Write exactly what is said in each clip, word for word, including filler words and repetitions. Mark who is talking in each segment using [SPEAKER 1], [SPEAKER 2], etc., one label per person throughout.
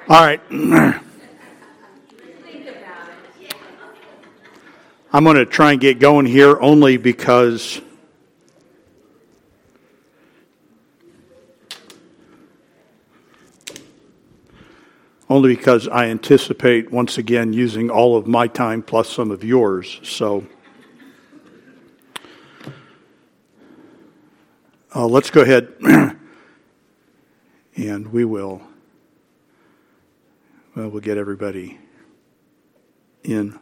[SPEAKER 1] All right. I'm going to try and get going here only because only because I anticipate once again using all of my time plus some of yours. So uh, let's go ahead and we will. Well, we'll get everybody in.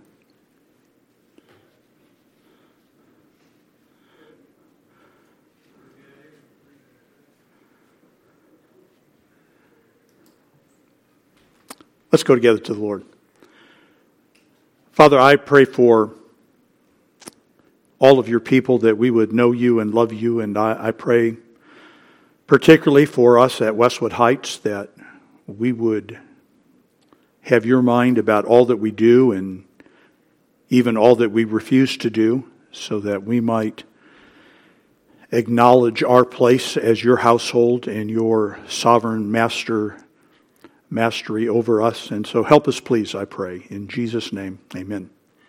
[SPEAKER 1] Let's go together to the Lord. Father, I pray for all of your people that we would know you and love you, and I, I pray particularly for us at Westwood Heights that we would have your mind about all that we do and even all that we refuse to do, so that we might acknowledge our place as your household and your sovereign master mastery over us. And so help us, please, I pray. In Jesus' name, amen.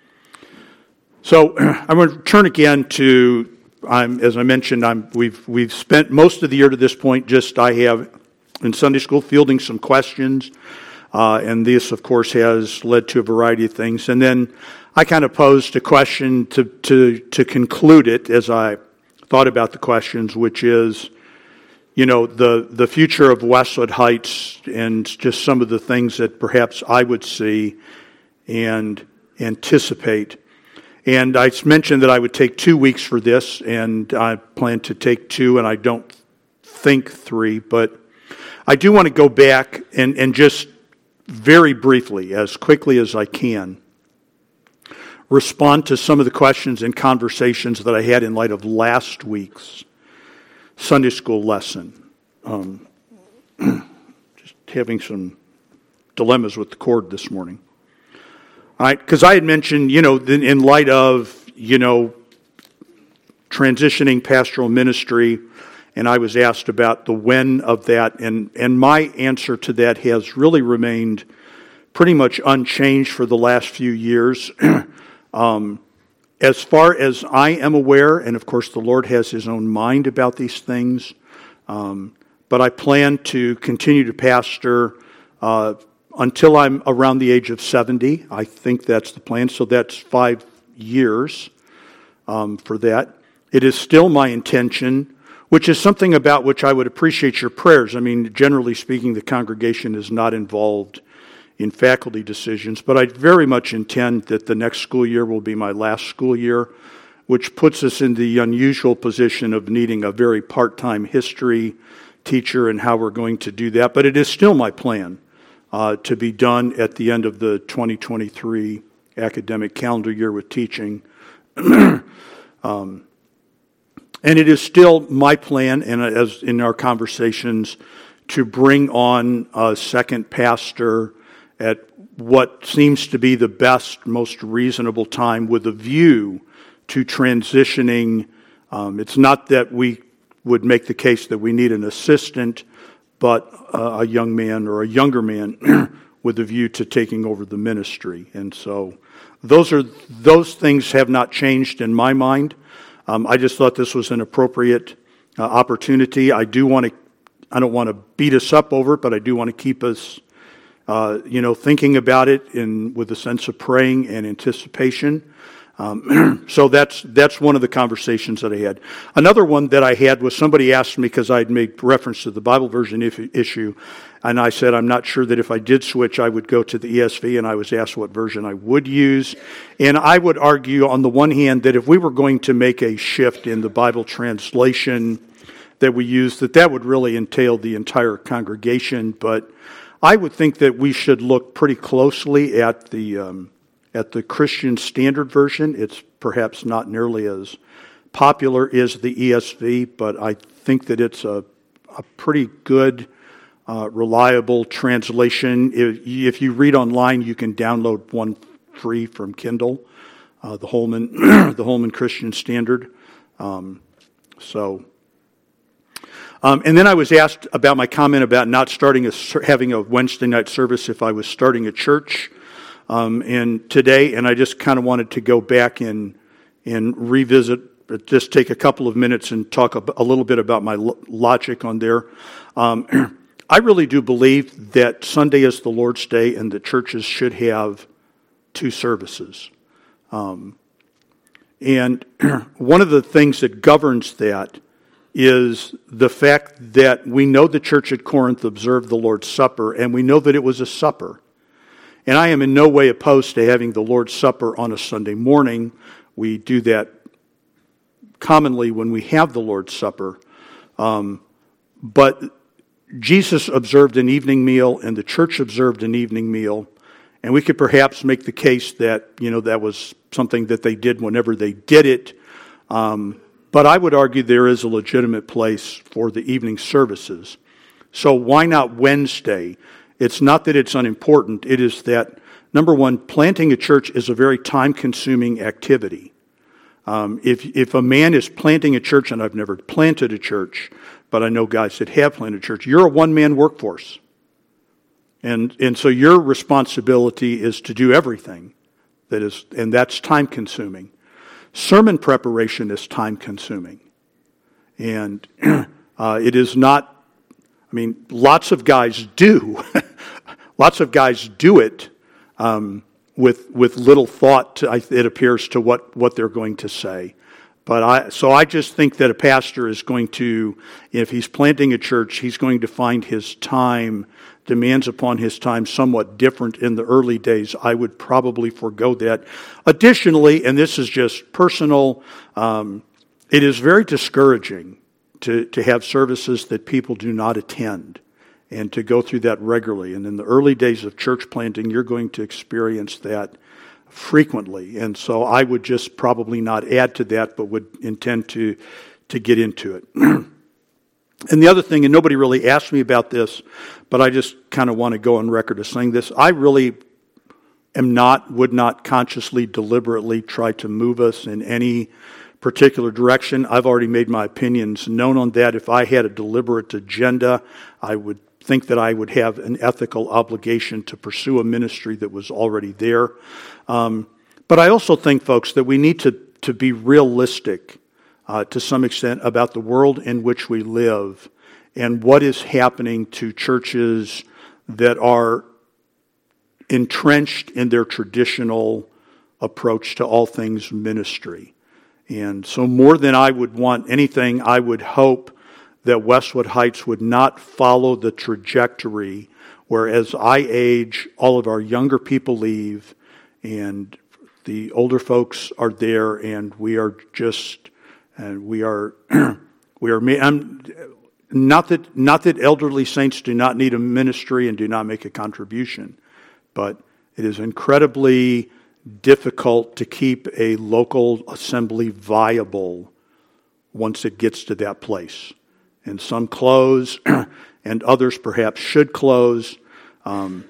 [SPEAKER 1] So I'm going to turn again to, I'm, as I mentioned, I'm, we've we've spent most of the year to this point just, I have in Sunday school fielding some questions. Uh, and this, of course, has led to a variety of things. And then I kind of posed a question to, to, to conclude it as I thought about the questions, which is, you know, the, the future of Westwood Heights and just some of the things that perhaps I would see and anticipate. And I mentioned that I would take two weeks for this, and I plan to take two, and I don't think three. But I do want to go back and, and just very briefly, as quickly as I can, respond to some of the questions and conversations that I had in light of last week's Sunday school lesson. Um, just having some dilemmas with the cord this morning. All right, because I had mentioned, you know, in light of, you know, transitioning pastoral ministry, and I was asked about the when of that, and, and my answer to that has really remained pretty much unchanged for the last few years. um, as far as I am aware, and of course the Lord has His own mind about these things, um, but I plan to continue to pastor uh, until I'm around the age of seventy. I think that's the plan, so that's five years um, for that. It is still my intention, which is something about which I would appreciate your prayers. I mean, generally speaking, the congregation is not involved in faculty decisions, but I very much intend that the next school year will be my last school year, which puts us in the unusual position of needing a very part-time history teacher and how we're going to do that. But it is still my plan uh, to be done at the end of the twenty twenty-three academic calendar year with teaching. um, And it is still my plan, and as in our conversations, to bring on a second pastor at what seems to be the best, most reasonable time with a view to transitioning. Um, it's not that we would make the case that we need an assistant, but uh, a young man or a younger man with a view to taking over the ministry. And so those are those things have not changed in my mind. Um, I just thought this was an appropriate uh, opportunity. I do want to, I don't want to beat us up over it, but I do want to keep us, uh, you know, thinking about it in with a sense of praying and anticipation. Um, so that's that's one of the conversations that I had. Another one that I had was somebody asked me, because I'd made reference to the Bible version if, issue, and I said I'm not sure that if I did switch I would go to the E S V, and I was asked what version I would use. And I would argue on the one hand that if we were going to make a shift in the Bible translation that we use, that that would really entail the entire congregation. But I would think that we should look pretty closely at the um, at the Christian Standard Version. It's perhaps not nearly as popular as the E S V, but I think that it's a, a pretty good, uh, reliable translation. If, if you read online, you can download one free from Kindle, uh, the Holman the Holman Christian Standard. Um, so, Um, and then I was asked about my comment about not starting a, having a Wednesday night service if I was starting a church. Um, and today, and I just kind of wanted to go back and and revisit, just take a couple of minutes and talk a, a little bit about my lo- logic on there. Um, I really do believe that Sunday is the Lord's Day and the churches should have two services. Um, and one of the things that governs that is the fact that we know the church at Corinth observed the Lord's Supper, and we know that it was a supper. And I am in no way opposed to having the Lord's Supper on a Sunday morning. We do that commonly when we have the Lord's Supper. Um, but Jesus observed an evening meal, and the church observed an evening meal. And we could perhaps make the case that, you know, that was something that they did whenever they did it. Um, but I would argue there is a legitimate place for the evening services. So why not Wednesday? It's not that it's unimportant. It is that, number one, planting a church is a very time-consuming activity. Um, if if a man is planting a church, and I've never planted a church, but I know guys that have planted a church, you're a one-man workforce. And and so your responsibility is to do everything. That is, and that's time-consuming. Sermon preparation is time-consuming. And uh, it is not, I mean, lots of guys do. Lots of guys do it um, with with little thought, to, it appears, to what, what they're going to say. But I so I just think that a pastor is going to, if he's planting a church, he's going to find his time, demands upon his time somewhat different in the early days. I would probably forego that. Additionally, and this is just personal, um, it is very discouraging to, to have services that people do not attend, and to go through that regularly. And in the early days of church planting, you're going to experience that frequently. And so I would just probably not add to that, but would intend to, to get into it. And the other thing, and nobody really asked me about this, but I just kind of want to go on record as saying this, I really am not, would not consciously, deliberately try to move us in any particular direction. I've already made my opinions known on that. If I had a deliberate agenda, I would think that I would have an ethical obligation to pursue a ministry that was already there. Um, but I also think, folks, that we need to, to be realistic uh, to some extent about the world in which we live and what is happening to churches that are entrenched in their traditional approach to all things ministry. And so more than I would want anything, I would hope that Westwood Heights would not follow the trajectory where, as I age, all of our younger people leave and the older folks are there, and we are just, and we are, we are, I'm, not that, not that elderly saints do not need a ministry and do not make a contribution, but it is incredibly difficult to keep a local assembly viable once it gets to that place. And some close, and others perhaps should close, um,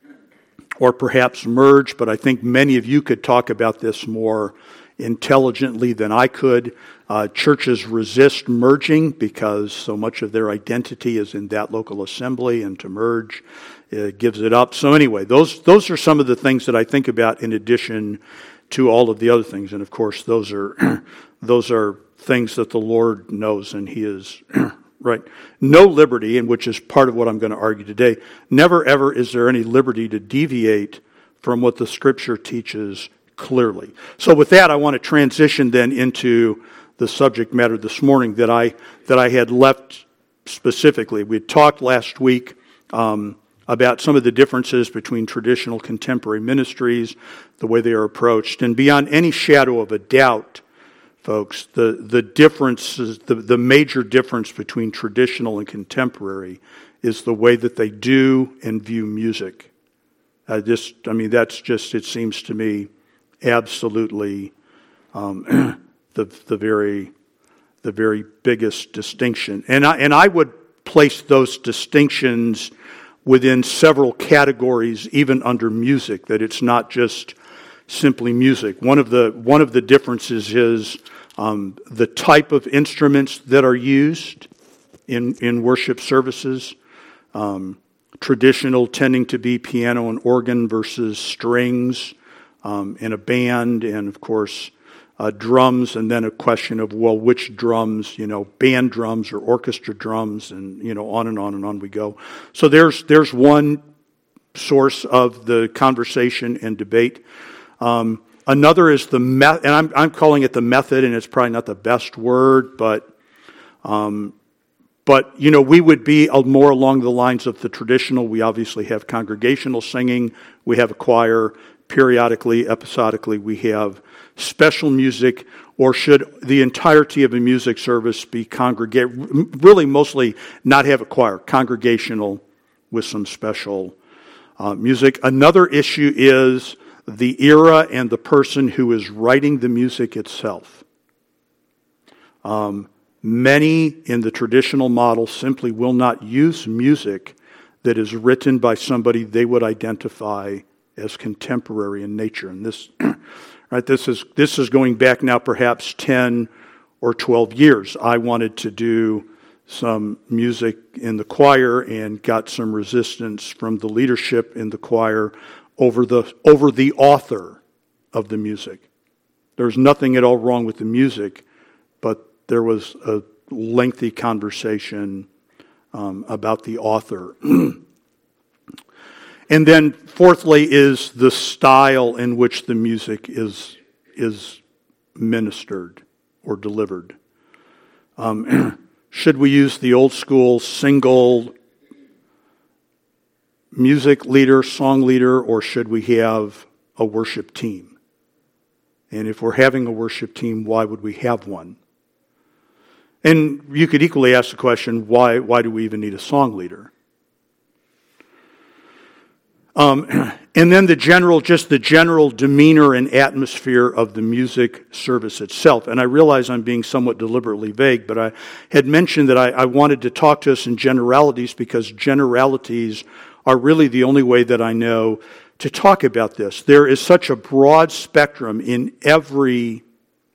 [SPEAKER 1] or perhaps merge, but I think many of you could talk about this more intelligently than I could. Uh, churches resist merging because so much of their identity is in that local assembly, and to merge uh, gives it up. So anyway, those those are some of the things that I think about in addition to all of the other things. And of course, those are those are things that the Lord knows, and He is right. No liberty, and which is part of what I'm going to argue today. Never ever is there any liberty to deviate from what the Scripture teaches clearly. So with that, I want to transition then into the subject matter this morning that I that I had left specifically. We had talked last week um, about some of the differences between traditional contemporary ministries, the way they are approached, and beyond any shadow of a doubt, folks, the, the differences, the, the major difference between traditional and contemporary is the way that they do and view music. I just, I mean, that's just, it seems to me, absolutely um, the the very the very biggest distinction. And I, and I would place those distinctions within several categories, even under music, that it's not just simply music. One of the one of the differences is um, the type of instruments that are used in, in worship services. Um, traditional tending to be piano and organ versus strings um, in a band, and of course uh, drums, and then a question of, well, which drums, you know, band drums or orchestra drums, and, you know, on and on and on we go. So there's there's one source of the conversation and debate. Um, another is the method, and I'm I'm calling it the method, and it's probably not the best word, but um, but you know, we would be more along the lines of the traditional. We obviously have congregational singing, we have a choir. Periodically, episodically, we have special music, or should the entirety of a music service be congregate? Really, mostly not have a choir, congregational with some special uh, music. Another issue is the era and the person who is writing the music itself. Um, many in the traditional model simply will not use music that is written by somebody they would identify as contemporary in nature. And this, right, this is this is going back now perhaps ten or twelve years. I wanted to do some music in the choir and got some resistance from the leadership in the choir over the over the author of the music. There's nothing at all wrong with the music, but there was a lengthy conversation um, about the author. And then fourthly is the style in which the music is is ministered or delivered. Um, should we use the old school single music leader, song leader, or should we have a worship team? And if we're having a worship team, why would we have one? And you could equally ask the question, why why do we even need a song leader? Um, and then the general, just the general demeanor and atmosphere of the music service itself. And I realize I'm being somewhat deliberately vague, but I had mentioned that I, I wanted to talk to us in generalities because generalities are really the only way that I know to talk about this. There is such a broad spectrum in every,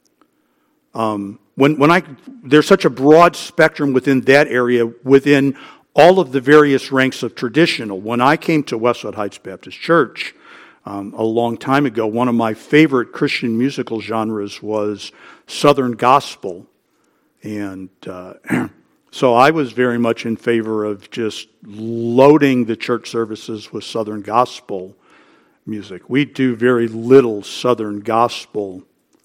[SPEAKER 1] um, when, when I, there's such a broad spectrum within that area, within all of the various ranks of traditional. When I came to Westwood Heights Baptist Church um, a long time ago, one of my favorite Christian musical genres was Southern Gospel. And uh, so I was very much in favor of just loading the church services with Southern Gospel music. We do very little Southern Gospel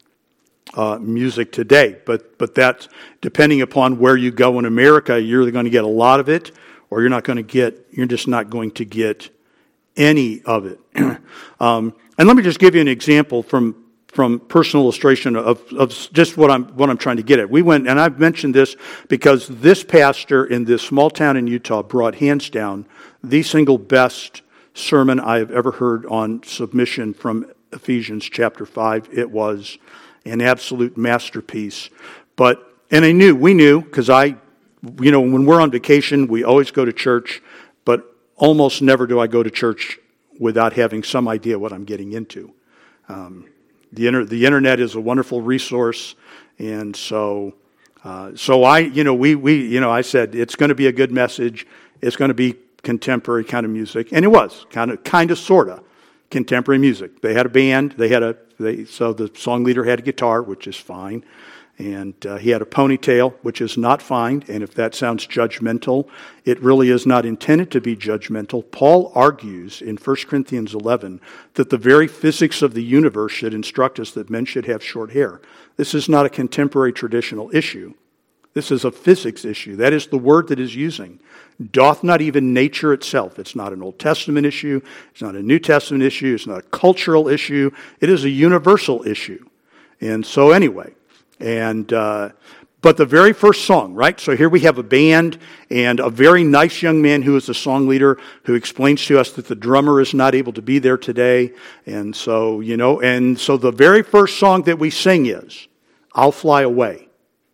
[SPEAKER 1] Uh, music today, but but that's depending upon where you go in America. You're going to get a lot of it, or you're not going to get. You're just not going to get any of it. um, and let me just give you an example from from personal illustration of of just what I'm what I'm trying to get at. We went, and I've mentioned this because this pastor in this small town in Utah brought hands down the single best sermon I have ever heard on submission from Ephesians chapter five. It was an absolute masterpiece. But, and I knew, we knew, because I, you know, when we're on vacation, we always go to church, but almost never do I go to church without having some idea what I'm getting into. Um, the, inter, the internet is a wonderful resource, and so, uh, so I, you know, we, we, you know, I said, it's going to be a good message, it's going to be contemporary kind of music, and it was, kind of, kind of, sort of, contemporary music. They had a band, they had a, They, so the song leader had a guitar, which is fine, and uh, he had a ponytail, which is not fine, and if that sounds judgmental, it really is not intended to be judgmental. Paul argues in First Corinthians eleven that the very physics of the universe should instruct us that men should have short hair. This is not a contemporary traditional issue. This is a physics issue. That is the word that is using. Doth not even nature itself. It's not an Old Testament issue. It's not a New Testament issue. It's not a cultural issue. It is a universal issue. And so anyway, and uh, but the very first song, right? So here we have a band and a very nice young man who is the song leader who explains to us that the drummer is not able to be there today. And so, you know, and so the very first song that we sing is, I'll Fly Away.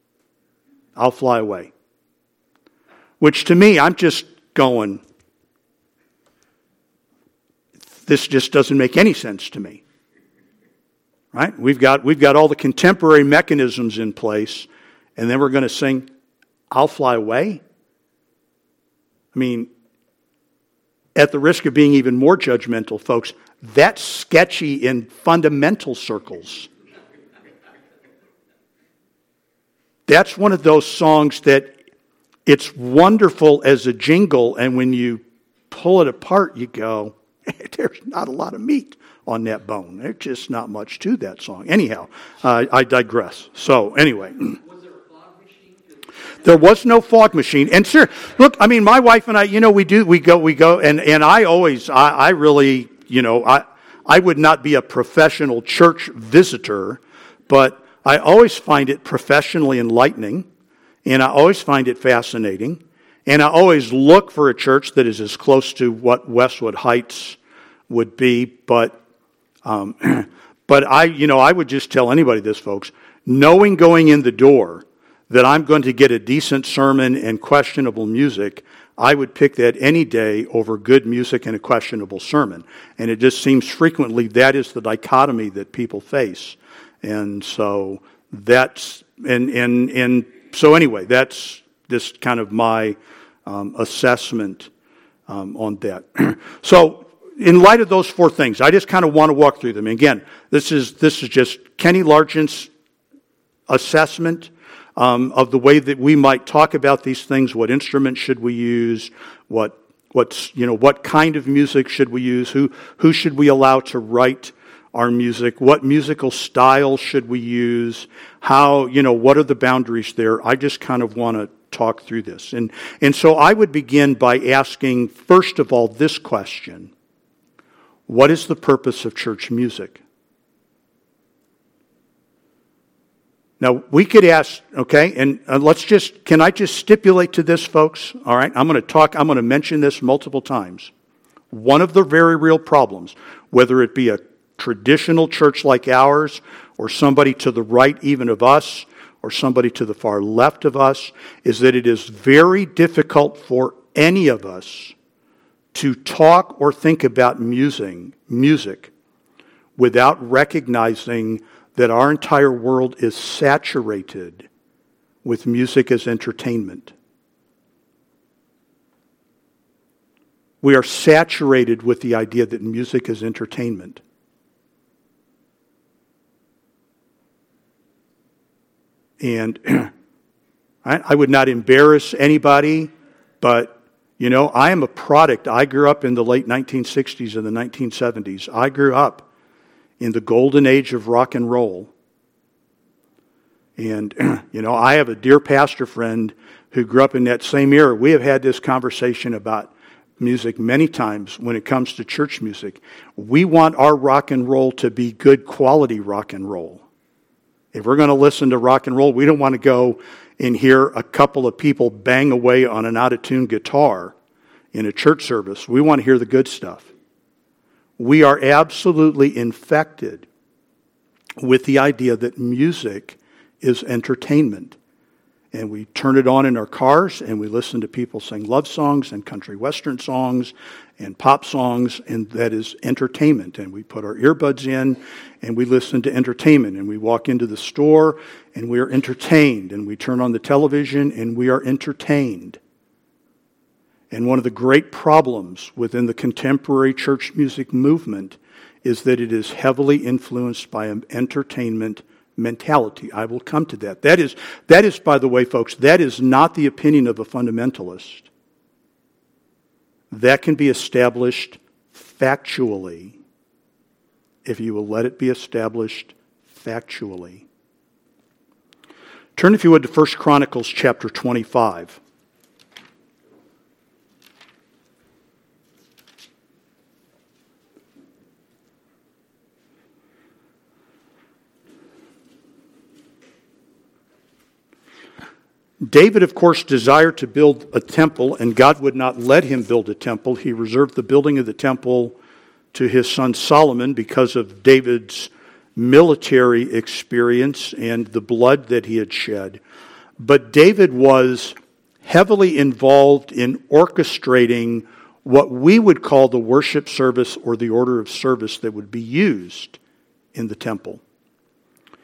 [SPEAKER 1] I'll Fly Away. Which to me, I'm just going, this just doesn't make any sense to me. Right? We've got we've got all the contemporary mechanisms in place, and then we're going to sing, I'll Fly Away? I mean, at the risk of being even more judgmental, folks, that's sketchy in fundamental circles. That's one of those songs that it's wonderful as a jingle, and when you pull it apart, you go, there's not a lot of meat on that bone. There's just not much to that song. Anyhow, uh, I digress. So anyway.
[SPEAKER 2] Was there a fog machine?
[SPEAKER 1] There was no fog machine. And sir, look, I mean, my wife and I, you know, we do, we go, we go, and, and I always, I, I really, you know, I, I would not be a professional church visitor, but I always find it professionally enlightening, and I always find it fascinating, and I always look for a church that is as close to what Westwood Heights would be, but um, but I, you know, I would just tell anybody this, folks, knowing going in the door that I'm going to get a decent sermon and questionable music, I would pick that any day over good music and a questionable sermon. And it just seems frequently that is the dichotomy that people face. And so that's, and, and, and so anyway, that's just kind of my um, assessment um, on that. So in light of those four things, I just kind of want to walk through them. And again, this is, this is just Kenny Largent's assessment um, of the way that we might talk about these things. What instruments should we use? What, what's, you know, what kind of music should we use? Who, who should we allow to write our music? What musical style should we use? How, you know, what are the boundaries there? I just kind of want to talk through this. And, and so I would begin by asking, first of all, this question. What is the purpose of church music? Now, we could ask, okay, and uh, let's just, can I just stipulate to this, folks? All right, I'm going to talk, I'm going to mention this multiple times. One of the very real problems, whether it be a traditional church like ours, or somebody to the right even of us, or somebody to the far left of us, is that it is very difficult for any of us to talk or think about music, music without recognizing that our entire world is saturated with music as entertainment. We are saturated with the idea that music is entertainment. And I, I would not embarrass anybody, but you know, I am a product. I grew up in the late nineteen sixties and the nineteen seventies. I grew up in the golden age of rock and roll. And, you know, I have a dear pastor friend who grew up in that same era. We have had this conversation about music many times when it comes to church music. We want our rock and roll to be good quality rock and roll. If we're going to listen to rock and roll, we don't want to go and hear a couple of people bang away on an out-of-tune guitar in a church service. We want to hear the good stuff. We are absolutely infected with the idea that music is entertainment. And we turn it on in our cars and we listen to people sing love songs and country western songs and pop songs, and that is entertainment. And we put our earbuds in and we listen to entertainment, and we walk into the store and we are entertained, and we turn on the television and we are entertained. And one of the great problems within the contemporary church music movement is that it is heavily influenced by an entertainment mentality. I will come to that. That is, that is, by the way, folks, that is not the opinion of a fundamentalist. That can be established factually, if you will let it be established factually. Turn, if you would, to First Chronicles chapter twenty-five. David, of course, desired to build a temple, and God would not let him build a temple. He reserved the building of the temple to his son Solomon because of David's military experience and the blood that he had shed. But David was heavily involved in orchestrating what we would call the worship service or the order of service that would be used in the temple.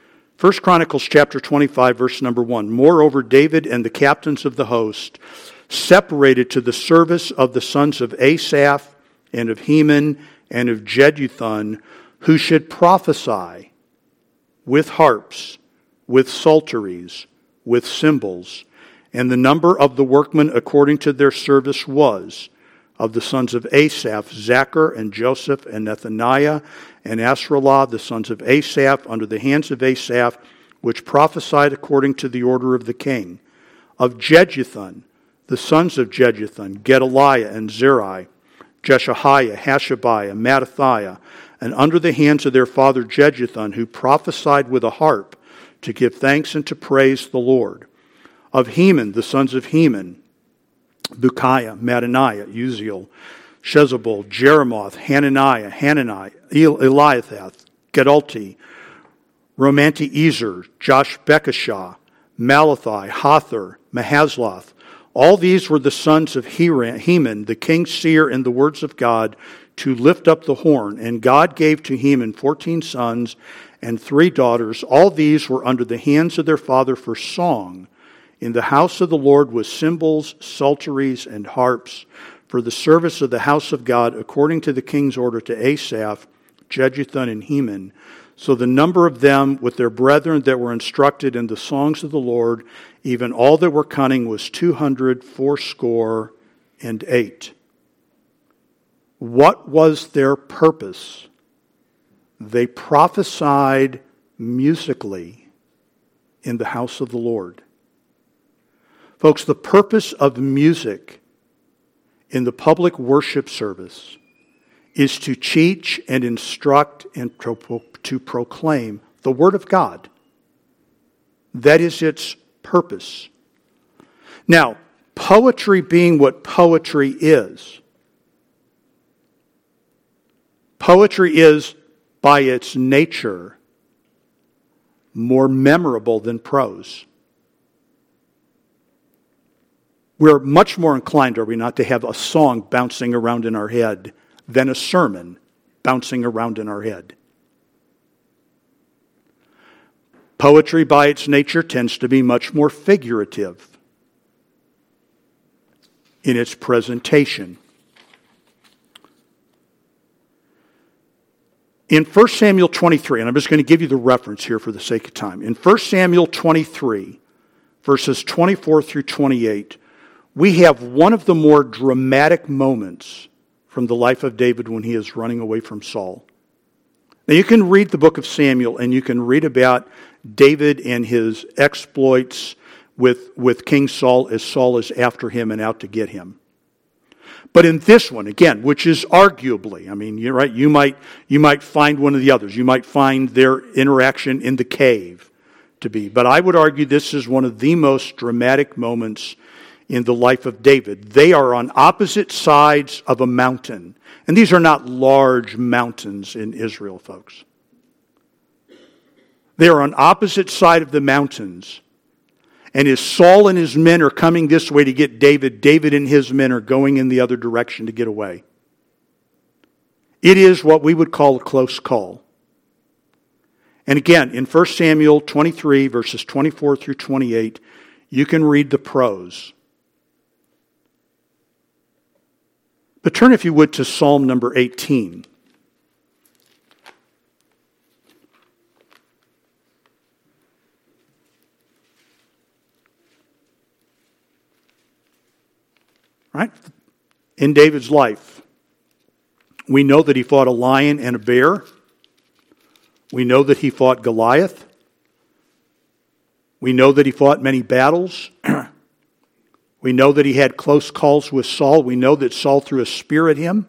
[SPEAKER 1] First Chronicles chapter twenty-five, verse number one. Moreover, David and the captains of the host separated to the service of the sons of Asaph and of Heman and of Jeduthun, who should prophesy with harps, with psalteries, with cymbals. And the number of the workmen according to their service was, of the sons of Asaph, Zachar and Joseph and Nethaniah and Asralah, the sons of Asaph, under the hands of Asaph, which prophesied according to the order of the king. Of Jeduthun, the sons of Jeduthun, Gedaliah and Zerai, Jeshahiah, Hashabiah, Mattathiah, and under the hands of their father Jeduthun, who prophesied with a harp to give thanks and to praise the Lord. Of Heman, the sons of Heman, Bukiah, Mattaniah, Uziel, Shezebel, Jeremoth, Hananiah, Hanani, Eliathah, Gedalti, Romanti-Ezer, Josh-Bekashah, Malathi, Hathor, Mahazloth. All these were the sons of Heman, the king's seer in the words of God, to lift up the horn. And God gave to Heman fourteen sons and three daughters. All these were under the hands of their father for song in the house of the Lord with cymbals, psalteries, and harps for the service of the house of God, according to the king's order to Asaph, Jeduthun, and Heman. So the number of them with their brethren that were instructed in the songs of the Lord, even all that were cunning, was two hundred fourscore and eight. What was their purpose? They prophesied musically in the house of the Lord. Folks, the purpose of music in the public worship service is to teach and instruct and to proclaim the Word of God. That is its purpose. Now, poetry being what poetry is, poetry is, by its nature, more memorable than prose. We're much more inclined, are we not, to have a song bouncing around in our head than a sermon bouncing around in our head. Poetry, by its nature, tends to be much more figurative in its presentation. In First Samuel twenty-three, and I'm just going to give you the reference here for the sake of time. In First Samuel twenty-three, verses twenty-four through twenty-eight, we have one of the more dramatic moments from the life of David when he is running away from Saul. Now you can read the book of Samuel and you can read about David and his exploits with, with King Saul as Saul is after him and out to get him. But in this one, again, which is arguably, I mean, you're right, you might, you might find one of the others. You might find their interaction in the cave to be. But I would argue this is one of the most dramatic moments in the life of David. They are on opposite sides of a mountain. And these are not large mountains in Israel, folks. They are on opposite side of the mountains. And as Saul and his men are coming this way to get David, David and his men are going in the other direction to get away. It is what we would call a close call. And again, in First Samuel twenty-three, verses twenty-four through twenty-eight, you can read the prose. But turn, if you would, to Psalm number eighteen. Right? In David's life, we know that he fought a lion and a bear. We know that he fought Goliath. We know that he fought many battles. We know that he had close calls with Saul. We know that Saul threw a spear at him.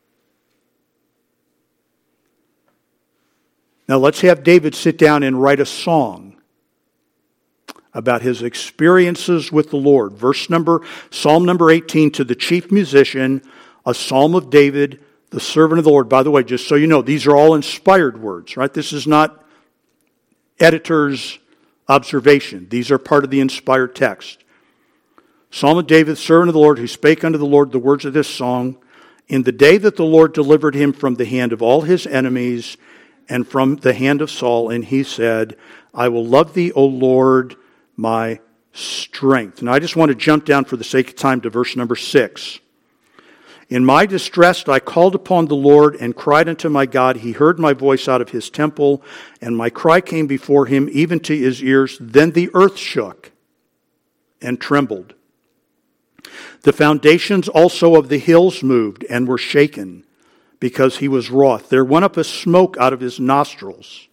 [SPEAKER 1] Now let's have David sit down and write a song about his experiences with the Lord. Verse number, Psalm number eighteen, to the chief musician, a psalm of David, the servant of the Lord. By the way, just so you know, these are all inspired words, right? This is not editor's observation. These are part of the inspired text. Psalm of David, servant of the Lord, who spake unto the Lord the words of this song, in the day that the Lord delivered him from the hand of all his enemies and from the hand of Saul, and he said, I will love thee, O Lord, my strength. Now I just want to jump down for the sake of time to verse number six. In my distress I called upon the Lord and cried unto my God. He heard my voice out of his temple, and my cry came before him even to his ears. Then the earth shook and trembled. The foundations also of the hills moved and were shaken, because he was wroth. There went up a smoke out of his nostrils.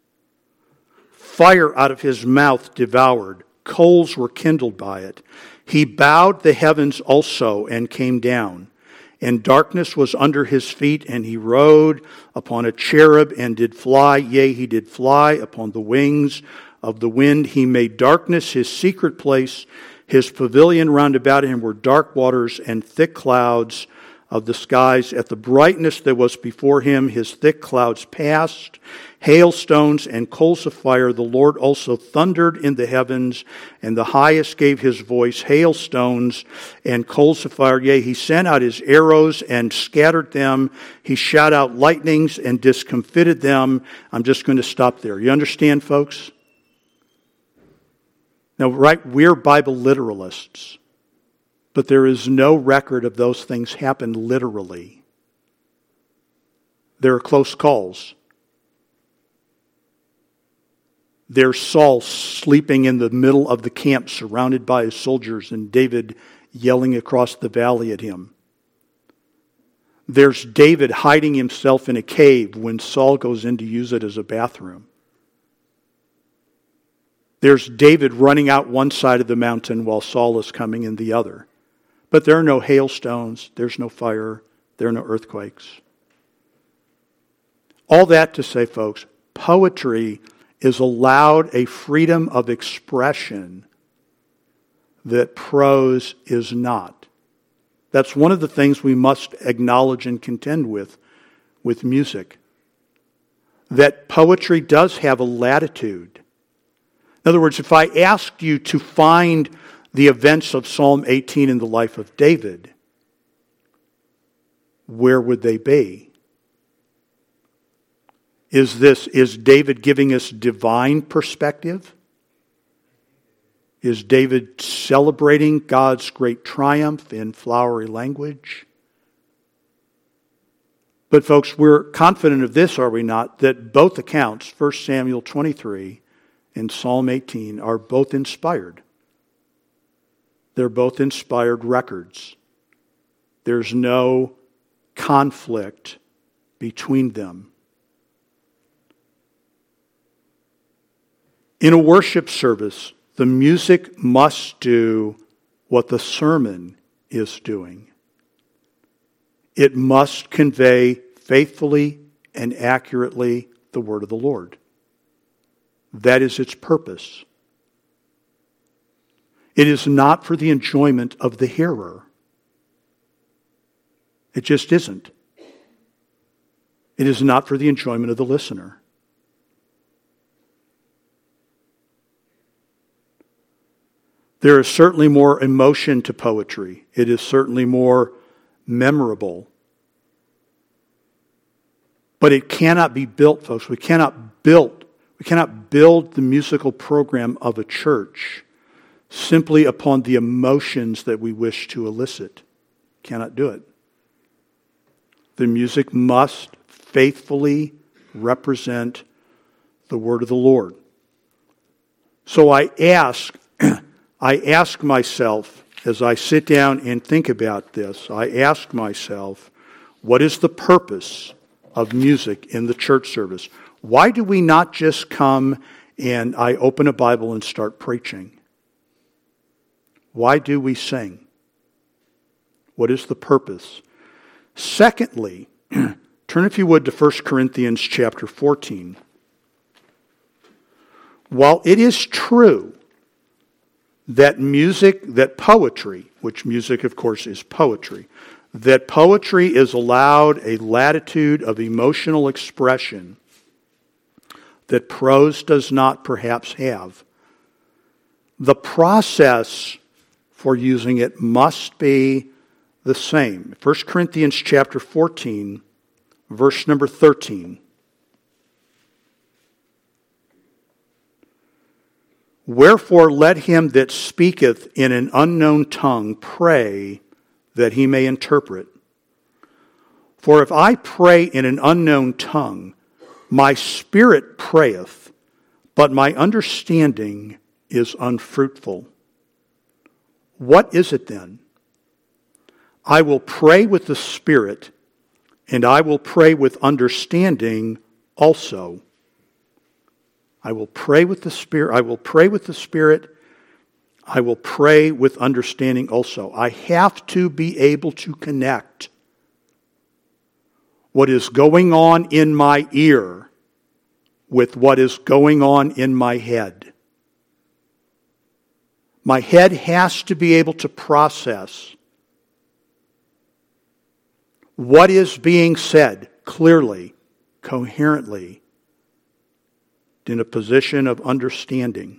[SPEAKER 1] Fire out of his mouth devoured. Coals were kindled by it. He bowed the heavens also and came down. And darkness was under his feet, and he rode upon a cherub and did fly. Yea, he did fly upon the wings of the wind. He made darkness his secret place. His pavilion round about him were dark waters and thick clouds of the skies. At the brightness that was before him, his thick clouds passed. Hailstones and coals of fire. The Lord also thundered in the heavens, and the highest gave his voice. Hailstones and coals of fire. Yea, he sent out his arrows and scattered them. He shot out lightnings and discomfited them. I'm just going to stop there. You understand, folks? Now, right, we're Bible literalists, but there is no record of those things happen literally. There are close calls. There's Saul sleeping in the middle of the camp surrounded by his soldiers and David yelling across the valley at him. There's David hiding himself in a cave when Saul goes in to use it as a bathroom. There's David running out one side of the mountain while Saul is coming in the other. But there are no hailstones, there's no fire, there are no earthquakes. All that to say, folks, poetry is allowed a freedom of expression that prose is not. That's one of the things we must acknowledge and contend with, with music. That poetry does have a latitude. In other words, if I asked you to find the events of Psalm eighteen in the life of David, where would they be? Is this, is David giving us divine perspective? Is David celebrating God's great triumph in flowery language? But folks, we're confident of this, are we not? That both accounts, First Samuel twenty-three and Psalm eighteen, are both inspired. They're both inspired records. There's no conflict between them. In a worship service, the music must do what the sermon is doing. It must convey faithfully and accurately the word of the Lord. That is its purpose. It is not for the enjoyment of the hearer. It just isn't. It is not for the enjoyment of the listener. There is certainly more emotion to poetry. It is certainly more memorable. But it cannot be built, folks. We cannot build, we cannot build the musical program of a church simply upon the emotions that we wish to elicit. Cannot do it. The music must faithfully represent the word of the Lord. So I ask, I ask myself, as I sit down and think about this, I ask myself, what is the purpose of music in the church service? Why do we not just come and I open a Bible and start preaching? Why do we sing? What is the purpose? Secondly, turn if you would to First Corinthians chapter fourteen. While it is true that music, that poetry, which music of course is poetry, that poetry is allowed a latitude of emotional expression that prose does not perhaps have, the process for using it must be the same. First Corinthians chapter fourteen, verse number thirteen. Wherefore let him that speaketh in an unknown tongue pray that he may interpret. For if I pray in an unknown tongue, my spirit prayeth, but my understanding is unfruitful. What is it then? I will pray with the Spirit, and I will pray with understanding also. I will pray with the Spirit. I will pray with the Spirit. I will pray with understanding also. I have to be able to connect what is going on in my ear with what is going on in my head. My head has to be able to process what is being said clearly, coherently, in a position of understanding.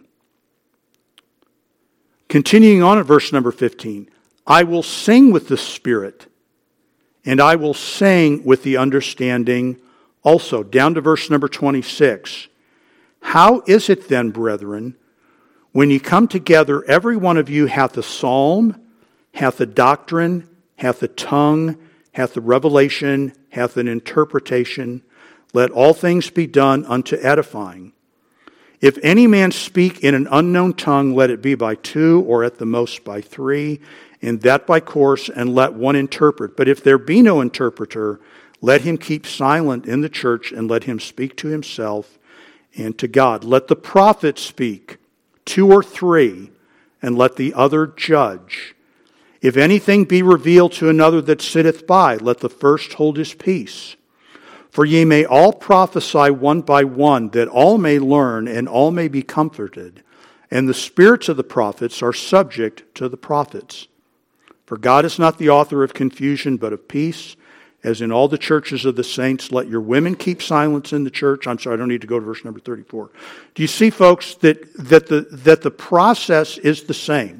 [SPEAKER 1] Continuing on at verse number fifteen, I will sing with the Spirit, and I will sing with the understanding also. Down to verse number twenty-six. How is it then, brethren, when ye come together, every one of you hath a psalm, hath a doctrine, hath a tongue, hath a revelation, hath an interpretation? Let all things be done unto edifying. If any man speak in an unknown tongue, let it be by two, or at the most by three, and that by course, and let one interpret. But if there be no interpreter, let him keep silent in the church, and let him speak to himself and to God. Let the prophet speak, two or three, and let the other judge. If anything be revealed to another that sitteth by, let the first hold his peace. For ye may all prophesy one by one, that all may learn and all may be comforted. And the spirits of the prophets are subject to the prophets. For God is not the author of confusion, but of peace, as in all the churches of the saints. Let your women keep silence in the church. I'm sorry, I don't need to go to verse number thirty-four. Do you see, folks, that, that, the, that the process is the same?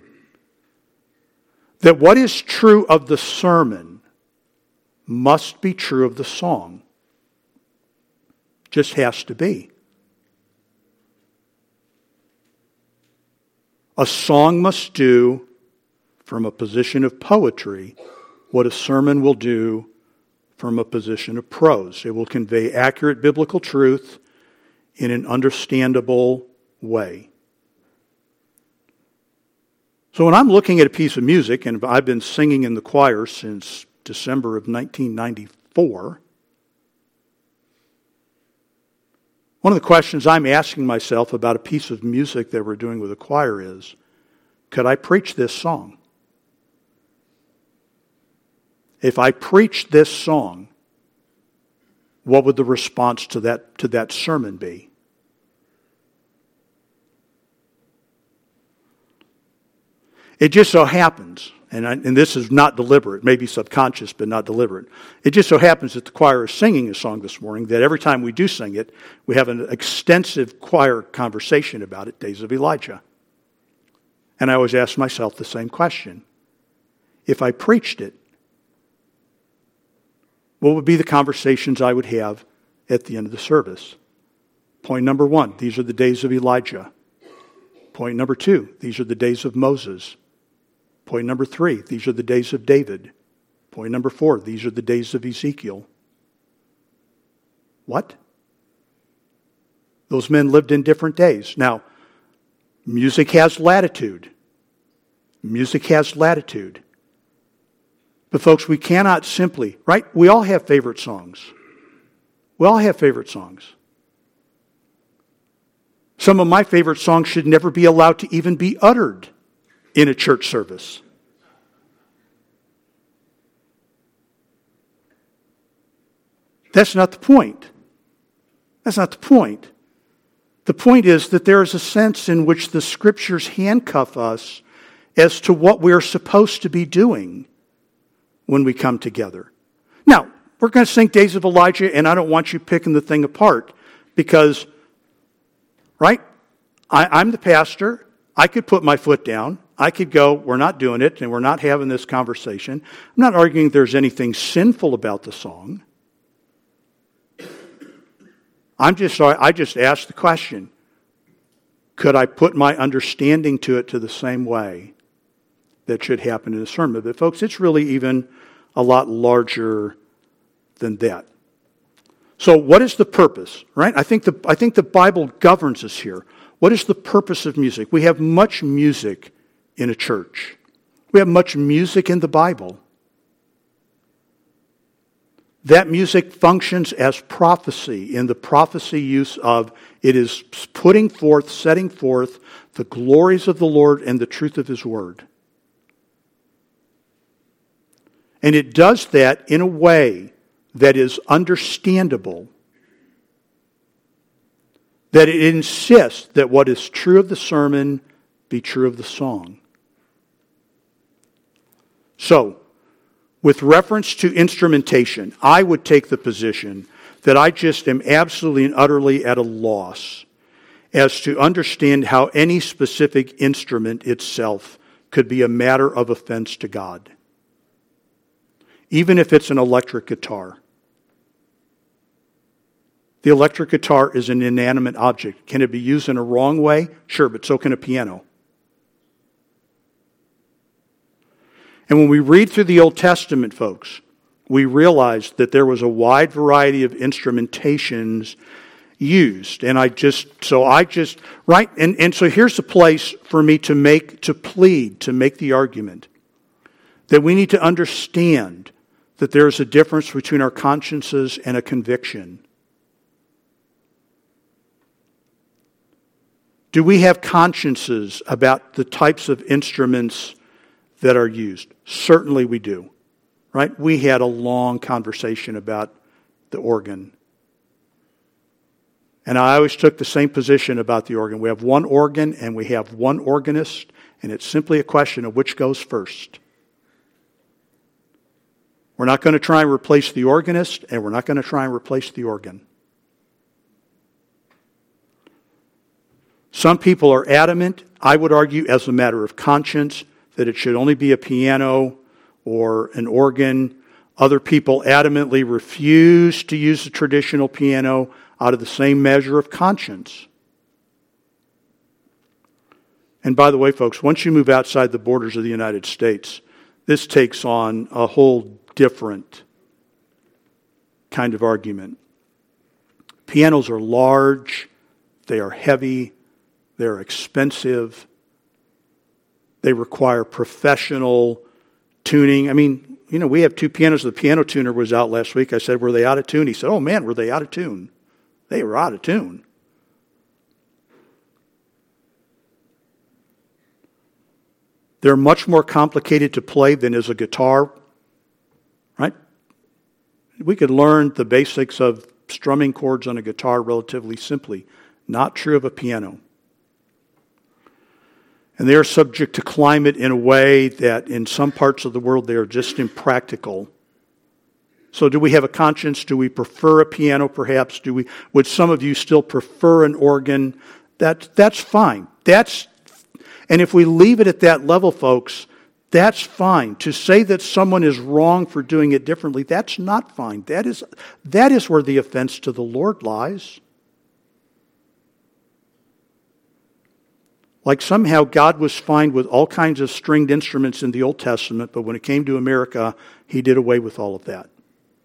[SPEAKER 1] That what is true of the sermon must be true of the song. Just has to be. A song must do from a position of poetry what a sermon will do from a position of prose. It will convey accurate biblical truth in an understandable way. So when I'm looking at a piece of music, and I've been singing in the choir since December of nineteen ninety-four, one of the questions I'm asking myself about a piece of music that we're doing with a choir is, could I preach this song? If I preached this song, what would the response to that, to that sermon be? It just so happens, and, I, and this is not deliberate, maybe subconscious, but not deliberate. It just so happens that the choir is singing a song this morning, that every time we do sing it, we have an extensive choir conversation about it, Days of Elijah. And I always ask myself the same question. If I preached it, what would be the conversations I would have at the end of the service? Point number one, these are the days of Elijah. Point number two, these are the days of Moses. Point number three, these are the days of David. Point number four, these are the days of Ezekiel. What? Those men lived in different days. Now, music has latitude. Music has latitude. But folks, we cannot simply, right? We all have favorite songs. We all have favorite songs. Some of my favorite songs should never be allowed to even be uttered in a church service. That's not the point. That's not the point. The point is that there is a sense in which the Scriptures handcuff us as to what we're supposed to be doing when we come together. Now, we're going to sing Days of Elijah, and I don't want you picking the thing apart because, right, I, I'm the pastor. I could put my foot down. I could go, we're not doing it, and we're not having this conversation. I'm not arguing there's anything sinful about the song. I'm just sorry, I just asked the question. could I put my understanding to it to the same way that should happen in a sermon? But folks, it's really even a lot larger than that. So what is the purpose, right? I think the, I think the Bible governs us here. What is the purpose of music? We have much music in a church. We have much music in the Bible. That music functions as prophecy in the prophecy use of it is putting forth, setting forth the glories of the Lord and the truth of His Word. And it does that in a way that is understandable, that it insists that what is true of the sermon be true of the song. So, with reference to instrumentation, I would take the position that I just am absolutely and utterly at a loss as to understand how any specific instrument itself could be a matter of offense to God. Even if it's an electric guitar. The electric guitar is an inanimate object. Can it be used in a wrong way? Sure, but so can a piano. And when we read through the Old Testament, folks, we realize that there was a wide variety of instrumentations used. And I just, so I just, right, and, and so here's the place for me to make, to plead, to make the argument that we need to understand that there's a difference between our consciences and a conviction. Do we have consciences about the types of instruments that are used? Certainly we do. Right? We had a long conversation about the organ. And I always took the same position about the organ. We have one organ and we have one organist, and it's simply a question of which goes first. We're not going to try and replace the organist, and we're not going to try and replace the organ. Some people are adamant, I would argue as a matter of conscience, that it should only be a piano or an organ. Other people adamantly refuse to use the traditional piano out of the same measure of conscience. And by the way, folks, once you move outside the borders of the United States, this takes on a whole different kind of argument. Pianos are large, they are heavy, they're expensive, they require professional tuning. I mean, you know, we have two pianos. The piano tuner was out last week. I said, were they out of tune? He said, oh man, were they out of tune? They were out of tune. They're much more complicated to play than is a guitar, right? We could learn the basics of strumming chords on a guitar relatively simply. Not true of a piano. And they are subject to climate in a way that in some parts of the world they are just impractical. So do we have a conscience? Do we prefer a piano perhaps? Do we? Would some of you still prefer an organ? That, that's fine. That's, and if we leave it at that level, folks, that's fine. To say that someone is wrong for doing it differently, that's not fine. That is, that is where the offense to the Lord lies. Like somehow God was fine with all kinds of stringed instruments in the Old Testament, but when it came to America, He did away with all of that.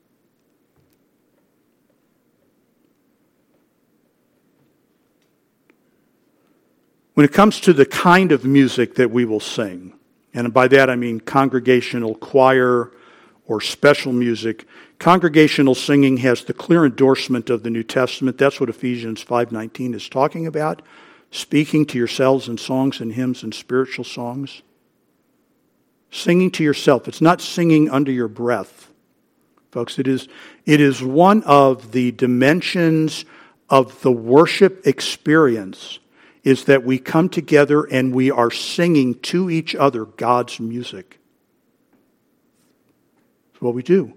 [SPEAKER 1] When it comes to the kind of music that we will sing, and by that I mean congregational choir or special music, congregational singing has the clear endorsement of the New Testament. That's what Ephesians five nineteen is talking about. Speaking to yourselves in songs and hymns and spiritual songs. Singing to yourself. It's not singing under your breath. Folks, it is, it is one of the dimensions of the worship experience is that we come together and we are singing to each other God's music. That's what we do.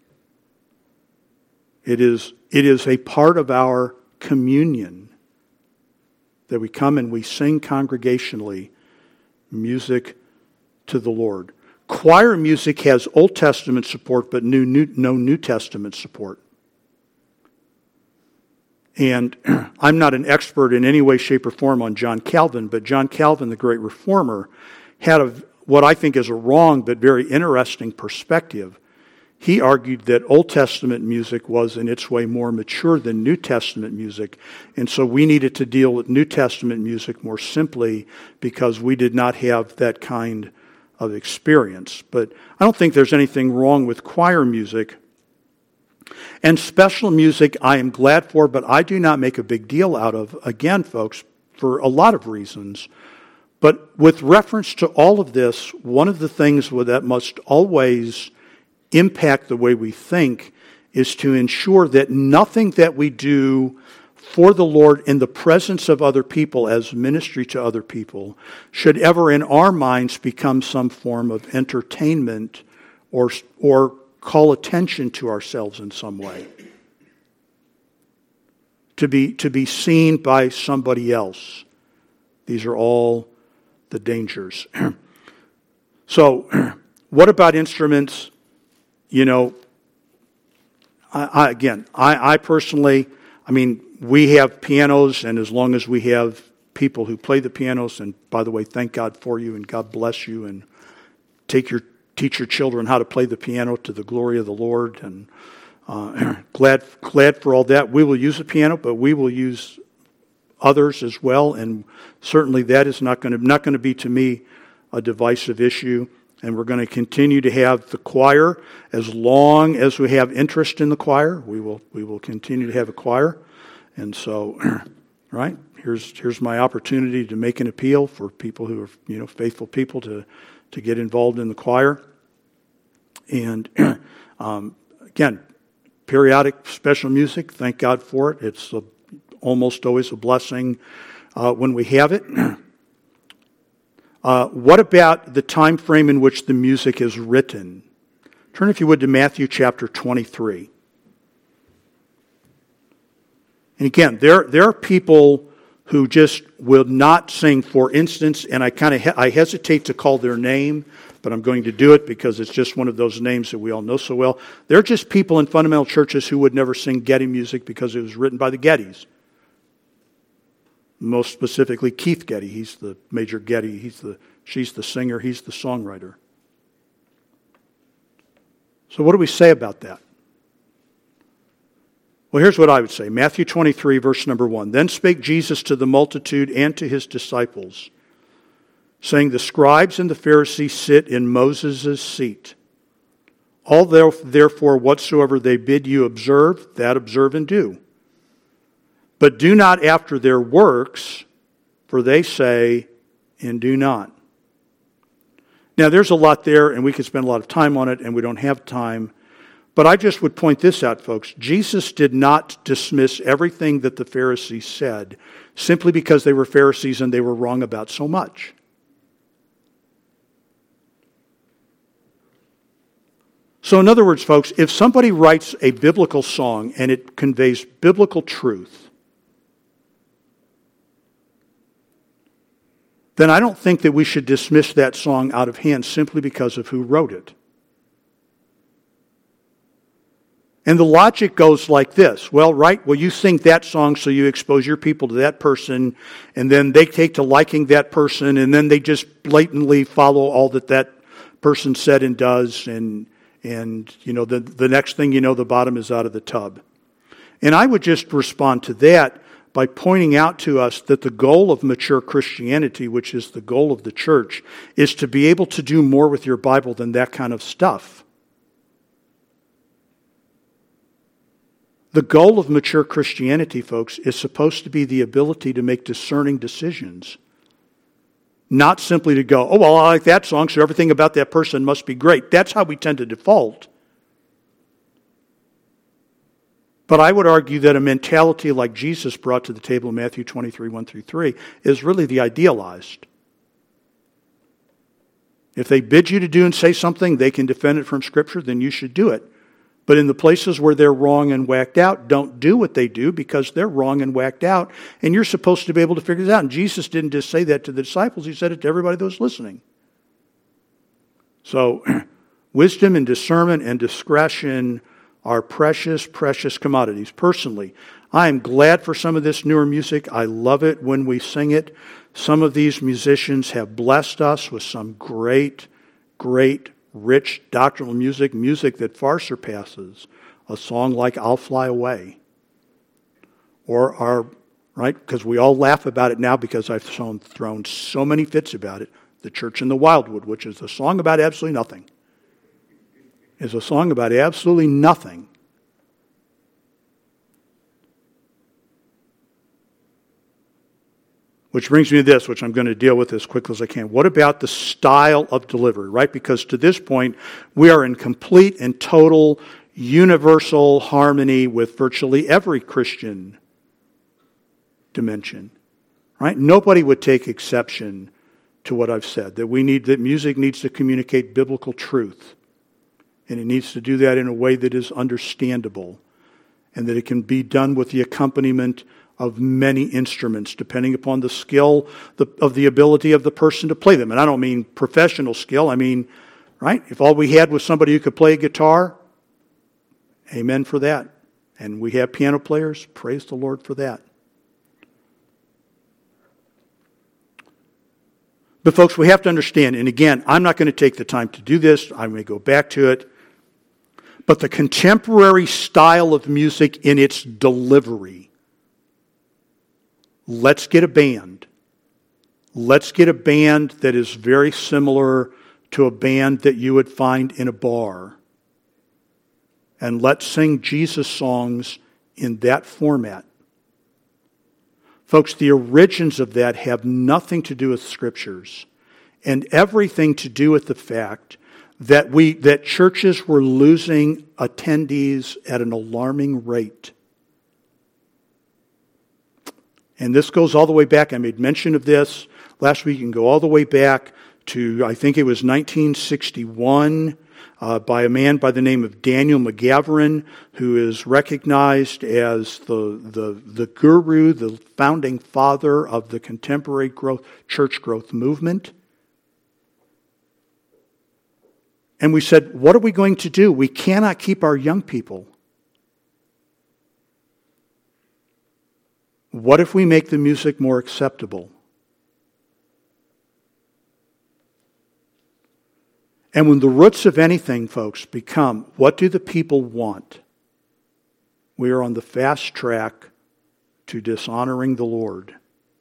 [SPEAKER 1] It is, it is a part of our communion that we come and we sing congregationally music to the Lord. Choir music has Old Testament support, but new, new, no New Testament support. And I'm not an expert in any way, shape, or form on John Calvin, but John Calvin, the great reformer, had a, what I think is a wrong but very interesting perspective. He argued that Old Testament music was in its way more mature than New Testament music, and so we needed to deal with New Testament music more simply because we did not have that kind of experience. But I don't think there's anything wrong with choir music. And special music I am glad for, but I do not make a big deal out of, again, folks, for a lot of reasons. But with reference to all of this, one of the things that must always impact the way we think is to ensure that nothing that we do for the Lord in the presence of other people as ministry to other people should ever in our minds become some form of entertainment or or call attention to ourselves in some way. To be to be seen by somebody else. These are all the dangers. So, what about instruments? You know, I, I, again, I, I personally, I mean, we have pianos, and as long as we have people who play the pianos, and by the way, thank God for you, and God bless you, and take your teach your children how to play the piano to the glory of the Lord, and uh, glad glad for all that. We will use a piano, but we will use others as well, and certainly that is not going to not going to be to me a divisive issue. And we're going to continue to have the choir as long as we have interest in the choir. We will we will continue to have a choir. And so, right, here's here's my opportunity to make an appeal for people who are, you know, faithful people to, to get involved in the choir. And um, again, periodic special music, thank God for it. It's a, almost always a blessing uh, when we have it. Uh, what about the time frame in which the music is written? Turn, if you would, to Matthew chapter twenty-three. And again, there, there are people who just will not sing, for instance, and I kind of he- I hesitate to call their name, but I'm going to do it because it's just one of those names that we all know so well. They're just people in fundamental churches who would never sing Getty music because it was written by the Gettys. Most specifically, Keith Getty. He's the Major Getty. He's the she's the singer. He's the songwriter. So what do we say about that? Well, here's what I would say. Matthew twenty-three, verse number one. Then spake Jesus to the multitude and to his disciples, saying, the scribes and the Pharisees sit in Moses' seat. All therefore whatsoever they bid you observe, that observe and do. But do not after their works, for they say, and do not. Now, there's a lot there, and we could spend a lot of time on it, and we don't have time. But I just would point this out, folks. Jesus did not dismiss everything that the Pharisees said simply because they were Pharisees and they were wrong about so much. So in other words, folks, if somebody writes a biblical song and it conveys biblical truth, then I don't think that we should dismiss that song out of hand simply because of who wrote it. And the logic goes like this. Well, right, well, you sing that song so you expose your people to that person, and then they take to liking that person, and then they just blatantly follow all that that person said and does, and, and you know, the, the next thing you know, the bottom is out of the tub. And I would just respond to that by pointing out to us that the goal of mature Christianity, which is the goal of the church, is to be able to do more with your Bible than that kind of stuff. The goal of mature Christianity, folks, is supposed to be the ability to make discerning decisions. Not simply to go, oh, well, I like that song, so everything about that person must be great. That's how we tend to default. But I would argue that a mentality like Jesus brought to the table in Matthew twenty-three, one through three, is really the idealized. If they bid you to do and say something, they can defend it from Scripture, then you should do it. But in the places where they're wrong and whacked out, don't do what they do because they're wrong and whacked out. And you're supposed to be able to figure this out. And Jesus didn't just say that to the disciples. He said it to everybody that was listening. So, wisdom and discernment and discretion are precious, precious commodities. Personally, I am glad for some of this newer music. I love it when we sing it. Some of these musicians have blessed us with some great, great, rich doctrinal music, music that far surpasses a song like I'll Fly Away. Or our, right, because we all laugh about it now because I've thrown, thrown so many fits about it, The Church in the Wildwood, which is a song about absolutely nothing. Is a song about absolutely nothing. Which brings me to this, which I'm going to deal with as quickly as I can. What about the style of delivery, right? Because to this point, we are in complete and total universal harmony with virtually every Christian dimension, right? Nobody would take exception to what I've said, that we need, that music needs to communicate biblical truth. And it needs to do that in a way that is understandable, and that it can be done with the accompaniment of many instruments, depending upon the skill the, of the ability of the person to play them. And I don't mean professional skill. I mean, right? If all we had was somebody who could play a guitar, amen for that. And we have piano players, praise the Lord for that. But folks, we have to understand, and again, I'm not going to take the time to do this. I may go back to it. But the contemporary style of music in its delivery, let's get a band. Let's get a band that is very similar to a band that you would find in a bar. And let's sing Jesus songs in that format. Folks, the origins of that have nothing to do with scriptures and everything to do with the fact that we that churches were losing attendees at an alarming rate. And this goes all the way back. I made mention of this last week. You can go all the way back to, I think it was nineteen sixty-one, uh, by a man by the name of Daniel McGavran, who is recognized as the, the, the guru, the founding father of the contemporary growth, church growth movement. And we said, what are we going to do? We cannot keep our young people. What if we make the music more acceptable? And when the roots of anything, folks, become, what do the people want? We are on the fast track to dishonoring the Lord.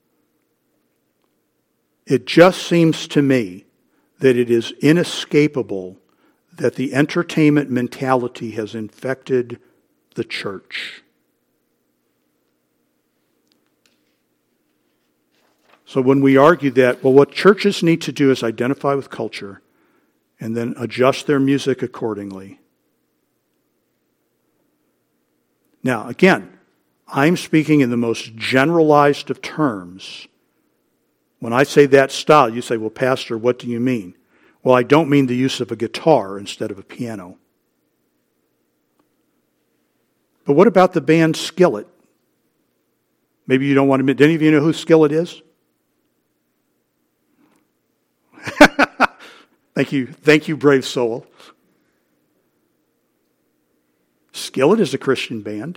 [SPEAKER 1] It just seems to me that it is inescapable that the entertainment mentality has infected the church. So when we argue that, well, what churches need to do is identify with culture and then adjust their music accordingly. Now, again, I'm speaking in the most generalized of terms. When I say that style, you say, well, Pastor, what do you mean? Well, I don't mean the use of a guitar instead of a piano. But what about the band Skillet? Maybe you don't want to admit. Do any of you know who Skillet is? Thank you. Thank you, brave soul. Skillet is a Christian band.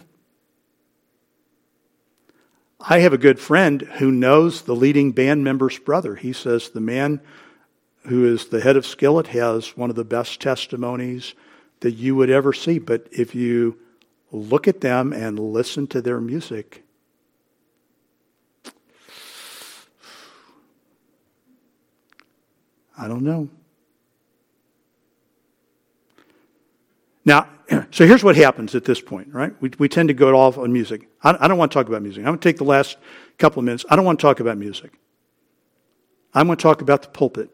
[SPEAKER 1] I have a good friend who knows the leading band member's brother. He says the man who is the head of Skillet has one of the best testimonies that you would ever see. But if you look at them and listen to their music, I don't know. Now, so here's what happens at this point, right? We, we tend to go off on music. I, I don't want to talk about music. I'm going to take the last couple of minutes. I don't want to talk about music. I'm going to talk about the pulpit.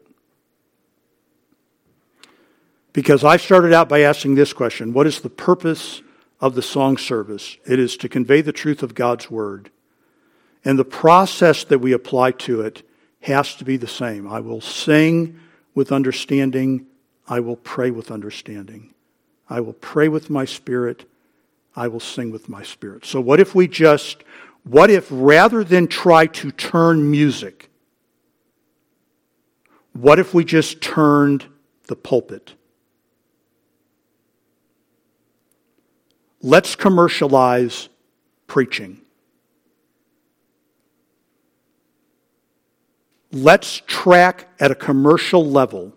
[SPEAKER 1] Because I started out by asking this question: what is the purpose of the song service? It is to convey the truth of God's word. And the process that we apply to it has to be the same. I will sing with understanding. I will pray with understanding. I will pray with my spirit. I will sing with my spirit. So what if we just, what if rather than try to turn music, what if we just turned the pulpit? let's commercialize preaching. Let's track at a commercial level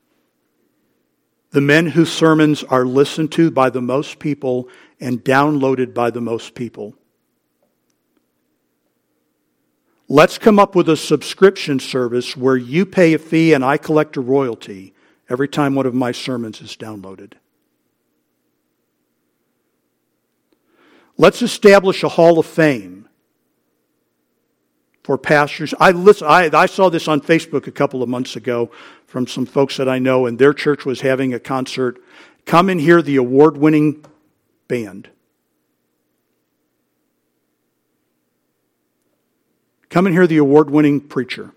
[SPEAKER 1] the men whose sermons are listened to by the most people and downloaded by the most people. Let's come up with a subscription service where you pay a fee and I collect a royalty every time one of my sermons is downloaded. Let's establish a hall of fame for pastors. I, listen, I, I saw this on Facebook a couple of months ago from some folks that I know, and their church was having a concert. Come and hear the award-winning band. Come and hear the award-winning preacher.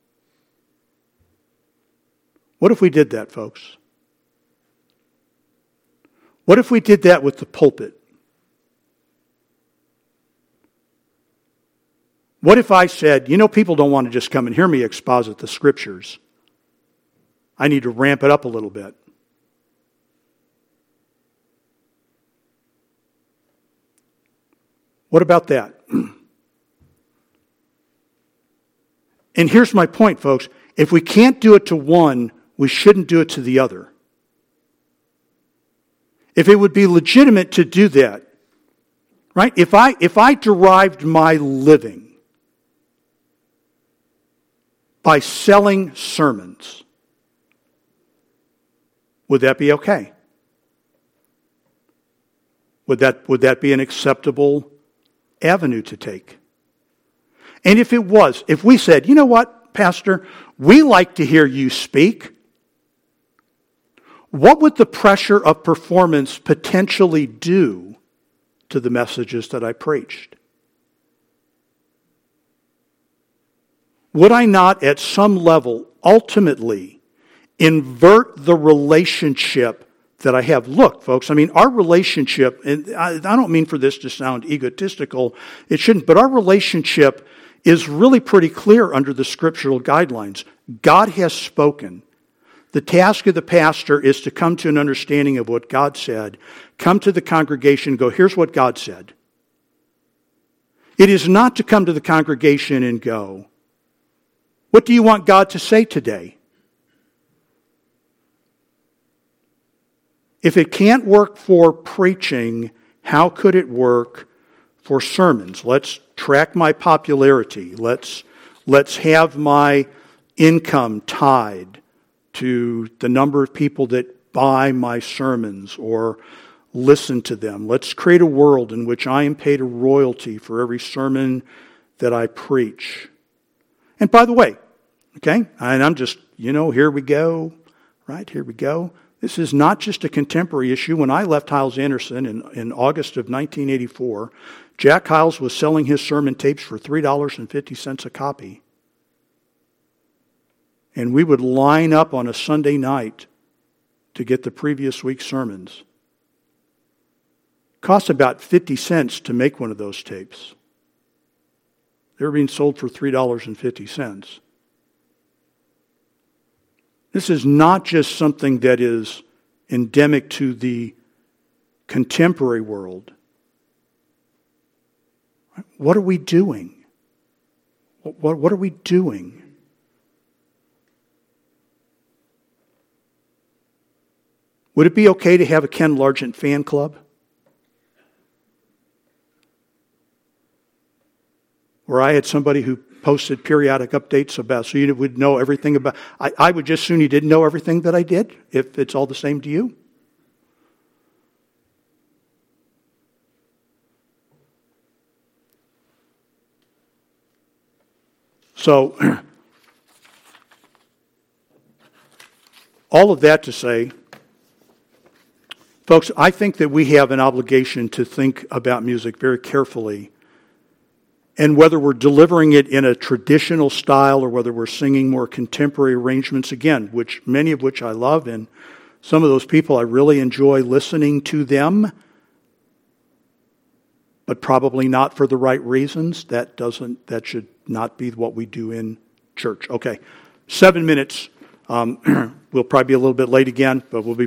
[SPEAKER 1] What if we did that, folks? What if we did that with the pulpit? What if I said, you know, people don't want to just come and hear me exposit the Scriptures. I need to ramp it up a little bit. What about that? And here's my point, folks. If we can't do it to one, we shouldn't do it to the other. If it would be legitimate to do that, right? If I if I derived my living by selling sermons, would that be okay? Would that would that be an acceptable avenue to take? And if it was, if we said, you know what, Pastor, we like to hear you speak, what would the pressure of performance potentially do to the messages that I preached? Would I not, at some level, ultimately invert the relationship that I have? Look, folks, I mean, our relationship, and I, I don't mean for this to sound egotistical, it shouldn't, but our relationship is really pretty clear under the scriptural guidelines. God has spoken. The task of the pastor is to come to an understanding of what God said, come to the congregation and go, here's what God said. It is not to come to the congregation and go, what do you want God to say today? If it can't work for preaching, how could it work for sermons? Let's track my popularity. Let's, let's have my income tied to the number of people that buy my sermons or listen to them. Let's create a world in which I am paid a royalty for every sermon that I preach. And by the way, okay, and I'm just, you know, here we go, right? Here we go. This is not just a contemporary issue. When I left Hyles Anderson in, in August of nineteen eighty-four, Jack Hyles was selling his sermon tapes for three dollars and fifty cents a copy. And we would line up on a Sunday night to get the previous week's sermons. It cost about fifty cents to make one of those tapes. They were being sold for three dollars and fifty cents. This is not just something that is endemic to the contemporary world. What are we doing? What, what are we doing? Would it be okay to have a Ken Largent fan club? Where I had somebody who posted periodic updates about, so you would know everything about, I, I would just assume you didn't know everything that I did, if it's all the same to you. So, all of that to say, folks, I think that we have an obligation to think about music very carefully. And whether we're delivering it in a traditional style or whether we're singing more contemporary arrangements, again, which many of which I love, and some of those people I really enjoy listening to them, but probably not for the right reasons. That doesn't. That should not be what we do in church. Okay, seven minutes. Um, we'll probably be a little bit late again, but we'll be